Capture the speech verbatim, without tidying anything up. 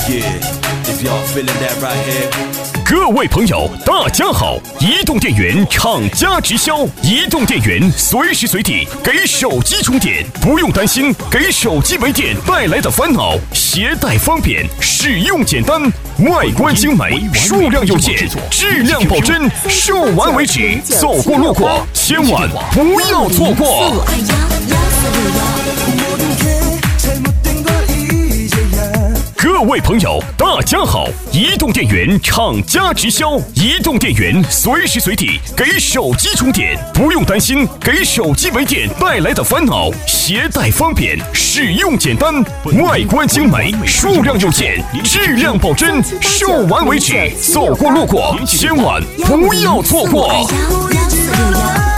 各位朋友，大家好！移动电源厂家直销，移动电源随时随地给手机充电，不用担心给手机没电带来的烦恼。携带方便，使用简单，外观精美，数量有限，质量保真，售完为止。走过路过，千万不要错过。各位朋友，大家好！移动电源厂家直销，移动电源随时随地给手机充电，不用担心给手机没电带来的烦恼。携带方便，使用简单，外观精美，数量有限，质量保真，售完为止。走过路过，千万不要错过。